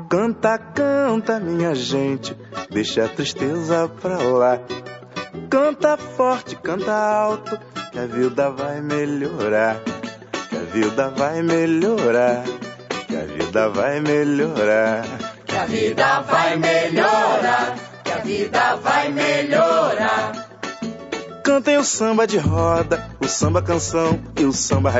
Canta, canta, minha gente, deixa a tristeza pra lá. Canta forte, canta alto, que a vida vai melhorar. Que a vida vai melhorar. Que a vida vai melhorar. Que a vida vai melhorar. Que a vida vai melhorar. Cantem o samba de roda, o samba canção e o samba